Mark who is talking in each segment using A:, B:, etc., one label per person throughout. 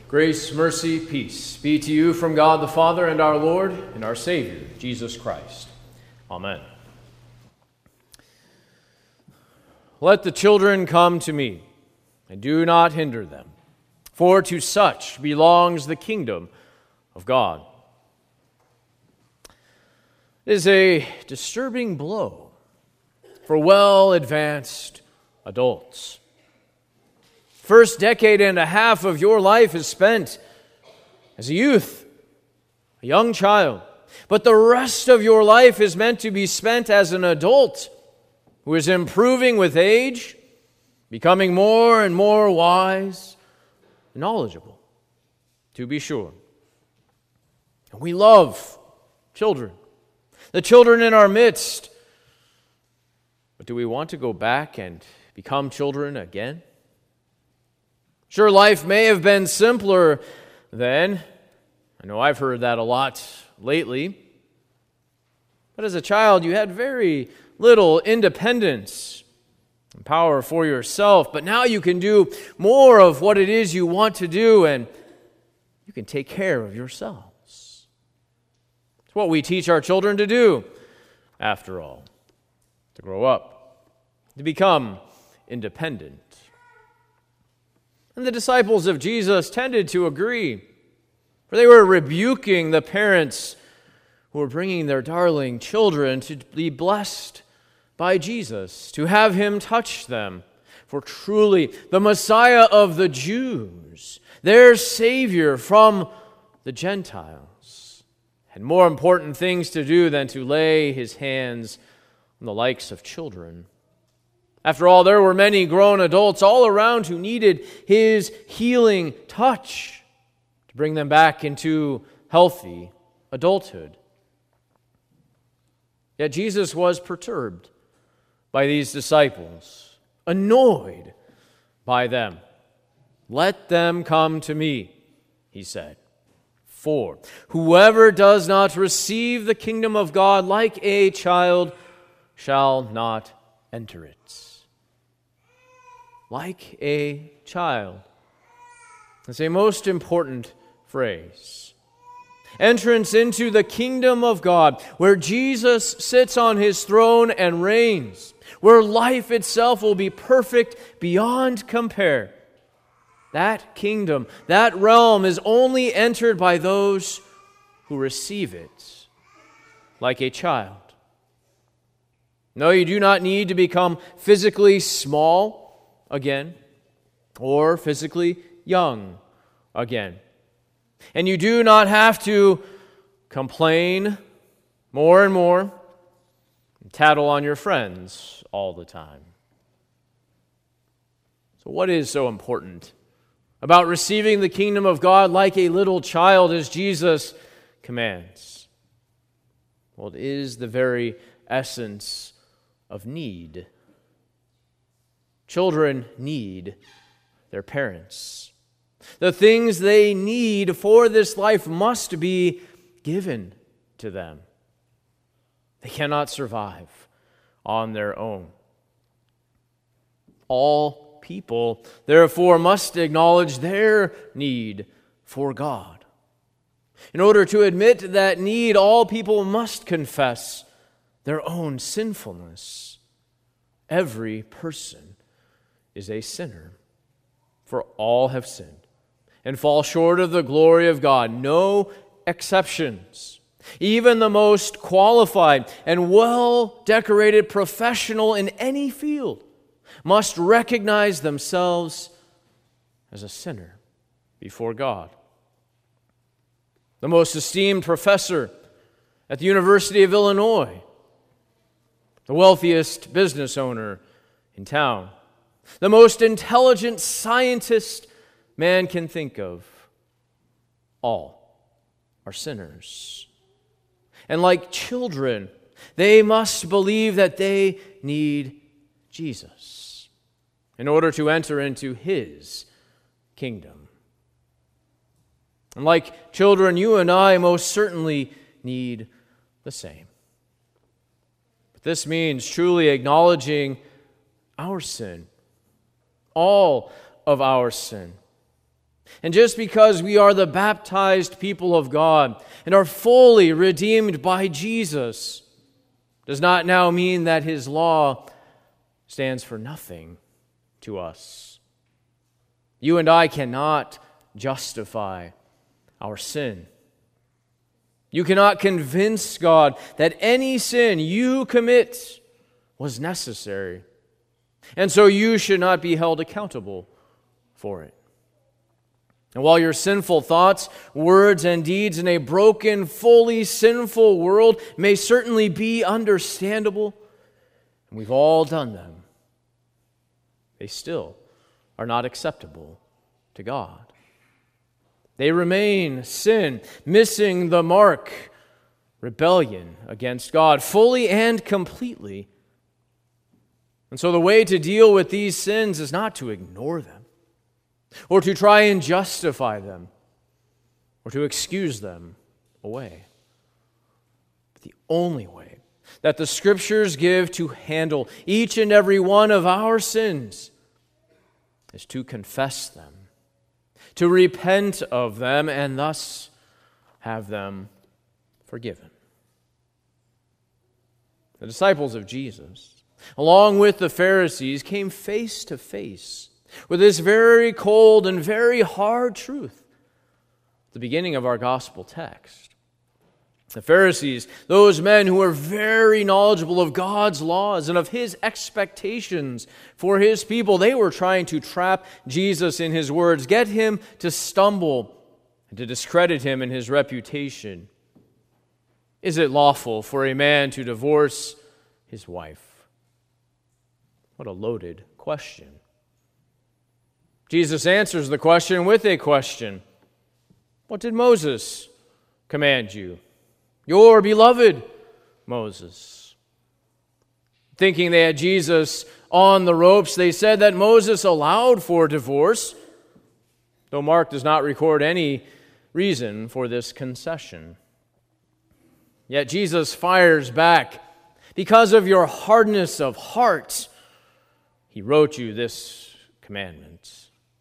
A: Grace, mercy, peace be to you from God the Father and our Lord and our Savior, Jesus Christ. Amen. Let the children come to me, and do not hinder them, for to such belongs the kingdom of God. It is a disturbing blow for well-advanced adults. First decade and a half of your life is spent as a youth, a young child. But the rest of your life is meant to be spent as an adult who is improving with age, becoming more and more wise and knowledgeable, to be sure. And we love children, the children in our midst. But do we want to go back and become children again? Sure, life may have been simpler then. I know I've heard that a lot lately. But as a child, you had very little independence and power for yourself. But now you can do more of what it is you want to do, and you can take care of yourselves. It's what we teach our children to do, after all, to grow up, to become independent. And the disciples of Jesus tended to agree, for they were rebuking the parents who were bringing their darling children to be blessed by Jesus, to have him touch them. For truly, the Messiah of the Jews, their Savior from the Gentiles, had more important things to do than to lay his hands on the likes of children. After all, there were many grown adults all around who needed his healing touch to bring them back into healthy adulthood. Yet Jesus was perturbed by these disciples, annoyed by them. "Let them come to me," he said. "For whoever does not receive the kingdom of God like a child shall not enter it." Like a child. It's a most important phrase. Entrance into the kingdom of God, where Jesus sits on his throne and reigns, where life itself will be perfect beyond compare. That kingdom, that realm is only entered by those who receive it like a child. No, you do not need to become physically small again, or physically young again. And you do not have to complain more and more and tattle on your friends all the time. So what is so important about receiving the kingdom of God like a little child as Jesus commands? Well, it is the very essence of need. Children need their parents. The things they need for this life must be given to them. They cannot survive on their own. All people, therefore, must acknowledge their need for God. In order to admit that need, all people must confess their own sinfulness. Every person is a sinner, for all have sinned and fall short of the glory of God. No exceptions. Even the most qualified and well-decorated professional in any field must recognize themselves as a sinner before God. The most esteemed professor at the University of Illinois, the wealthiest business owner in town, the most intelligent scientist man can think of, all are sinners. And like children, they must believe that they need Jesus in order to enter into his kingdom. And like children, you and I most certainly need the same. But this means truly acknowledging our sin, all of our sin, And just because we are the baptized people of God and are fully redeemed by Jesus does not now mean that his law stands for nothing to us. You and I cannot justify our sin. You cannot convince God that any sin you commit was necessary, and so you should not be held accountable for it. And while your sinful thoughts, words, and deeds in a broken, fully sinful world may certainly be understandable, and we've all done them, they still are not acceptable to God. They remain sin, missing the mark, rebellion against God, fully and completely. And so the way to deal with these sins is not to ignore them, or to try and justify them, or to excuse them away. But the only way that the Scriptures give to handle each and every one of our sins is to confess them, to repent of them, and thus have them forgiven. The disciples of Jesus, along with the Pharisees, came face to face with this very cold and very hard truth at the beginning of our gospel text. The Pharisees, those men who were very knowledgeable of God's laws and of his expectations for his people, they were trying to trap Jesus in his words, get him to stumble and to discredit him in his reputation. Is it lawful for a man to divorce his wife? What a loaded question. Jesus answers the question with a question. What did Moses command you? Your beloved Moses. Thinking they had Jesus on the ropes, they said that Moses allowed for divorce, though Mark does not record any reason for this concession. Yet Jesus fires back. Because of your hardness of heart, he wrote you this commandment.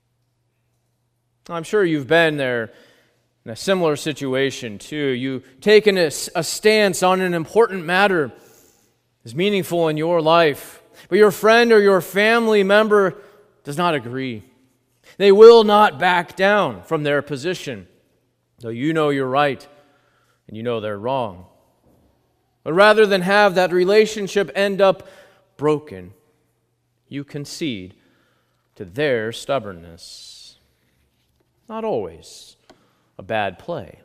A: I'm sure you've been there in a similar situation too. You've taken a stance on an important matter that's meaningful in your life, but your friend or your family member does not agree. They will not back down from their position, though you know you're right and you know they're wrong. But rather than have that relationship end up broken, you concede to their stubbornness. Not always a bad play.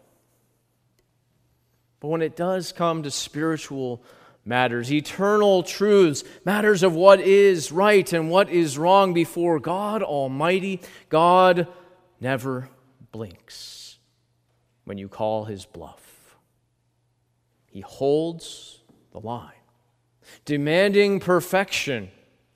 A: But when it does come to spiritual matters, eternal truths, matters of what is right and what is wrong before God Almighty, God never blinks when you call his bluff. He holds the line, demanding perfection.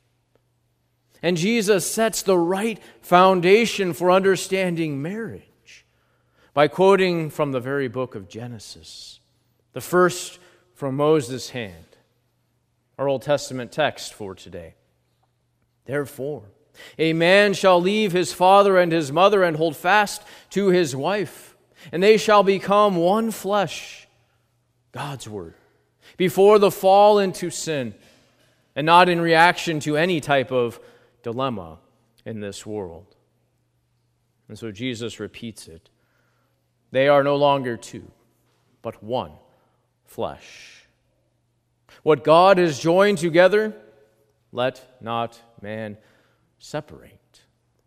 A: And Jesus sets the right foundation for understanding marriage by quoting from the very book of Genesis, the first from Moses' hand, our Old Testament text for today. Therefore, a man shall leave his father and his mother and hold fast to his wife, and they shall become one flesh. God's word. Before the fall into sin, and not in reaction to any type of dilemma in this world. And so Jesus repeats it. They are no longer two, but one flesh. What God has joined together, let not man separate.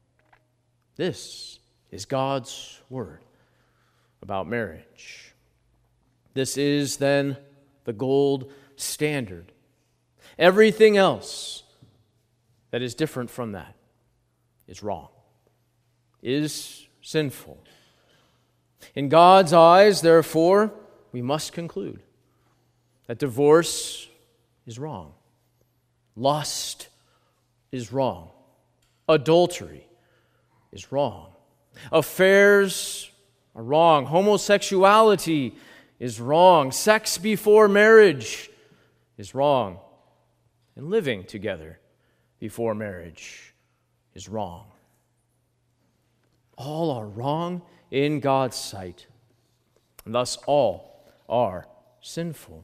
A: This is God's word about marriage. This is then the gold standard. Everything else that is different from that is wrong, is sinful. In God's eyes, therefore, we must conclude that divorce is wrong, lust is wrong, adultery is wrong, affairs are wrong, homosexuality is wrong, sex before marriage is wrong, and living together before marriage is wrong. All are wrong in God's sight, and thus all are sinful.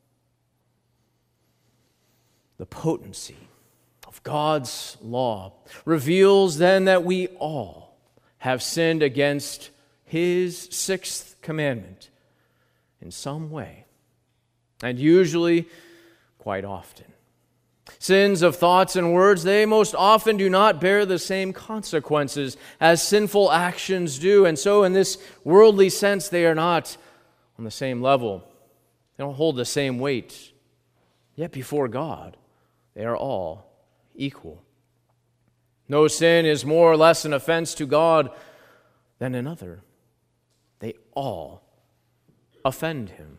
A: The potency of God's law reveals then that we all have sinned against His sixth commandment in some way, and usually quite often. Sins of thoughts and words, they most often do not bear the same consequences as sinful actions do, and so in this worldly sense, they are not on the same level. They don't hold the same weight. Yet before God, they are all equal. No sin is more or less an offense to God than another. They all offend Him.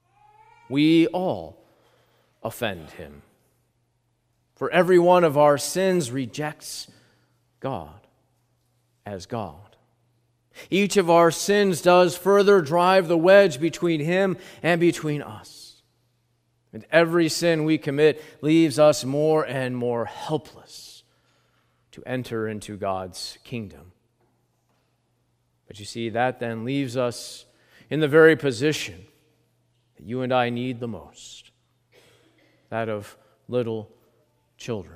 A: We all offend Him. For every one of our sins rejects God as God. Each of our sins does further drive the wedge between Him and between us. And every sin we commit leaves us more and more helpless to enter into God's kingdom. But you see, that then leaves us in the very position that you and I need the most, that of little children.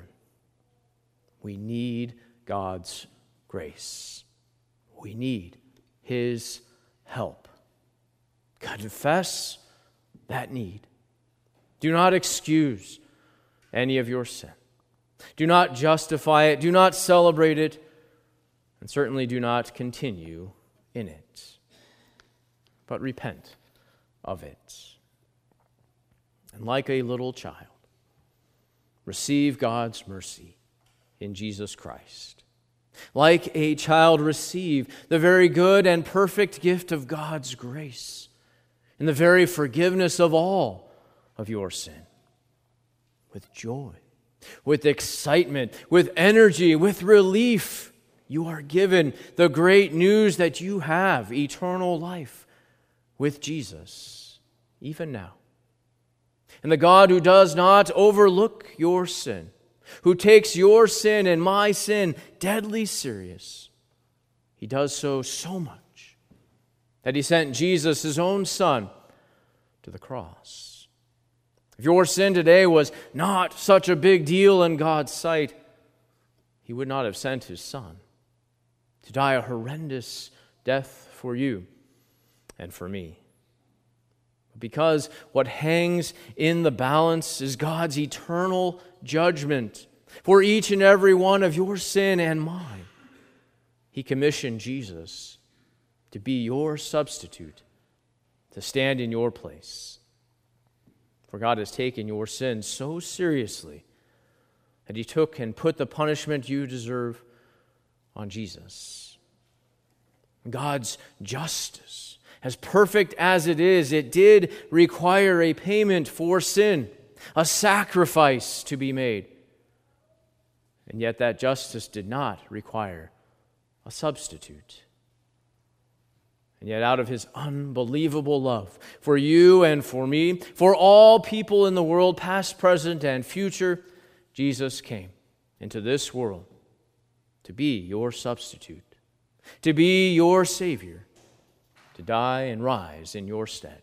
A: We need God's grace. We need His help. Confess that need. Do not excuse any of your sin. Do not justify it. Do not celebrate it. And certainly do not continue in it. But repent of it. And like a little child, receive God's mercy in Jesus Christ. Like a child, receive the very good and perfect gift of God's grace and the very forgiveness of all of your sin. With joy, with excitement, with energy, with relief, you are given the great news that you have eternal life with Jesus, even now. And the God who does not overlook your sin, who takes your sin and my sin deadly serious, He does so much that He sent Jesus, His own Son, to the cross. If your sin today was not such a big deal in God's sight, He would not have sent His Son to die a horrendous death for you and for me. Because what hangs in the balance is God's eternal judgment for each and every one of your sin and mine. He commissioned Jesus to be your substitute, to stand in your place. For God has taken your sin so seriously that He took and put the punishment you deserve on Jesus. God's justice, as perfect as it is, it did require a payment for sin, a sacrifice to be made. And yet that justice did not require a substitute. And yet out of His unbelievable love for you and for me, for all people in the world, past, present, and future, Jesus came into this world to be your substitute, to be your Savior, to die and rise in your stead.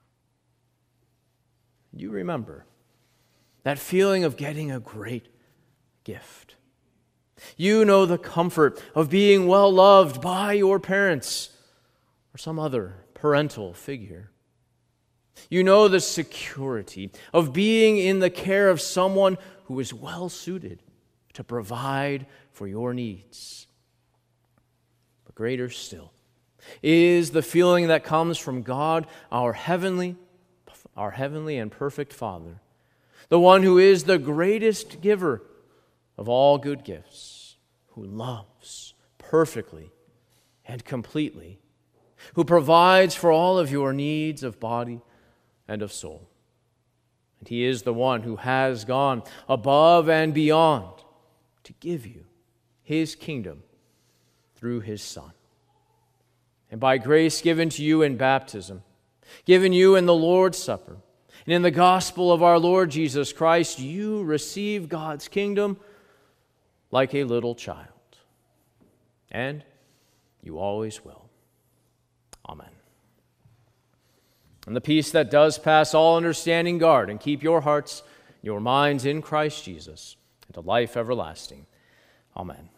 A: You remember that feeling of getting a great gift. You know the comfort of being well loved by your parents or some other parental figure. You know the security of being in the care of someone who is well suited to provide for your needs. But greater still is the feeling that comes from God, our heavenly and perfect Father, the one who is the greatest giver of all good gifts, who loves perfectly and completely, who provides for all of your needs of body and of soul. And He is the one who has gone above and beyond to give you His kingdom through His Son. And by grace given to you in baptism, given you in the Lord's Supper, and in the gospel of our Lord Jesus Christ, you receive God's kingdom like a little child. And you always will. Amen. And the peace that does pass all understanding guard and keep your hearts, your minds in Christ Jesus, into life everlasting. Amen.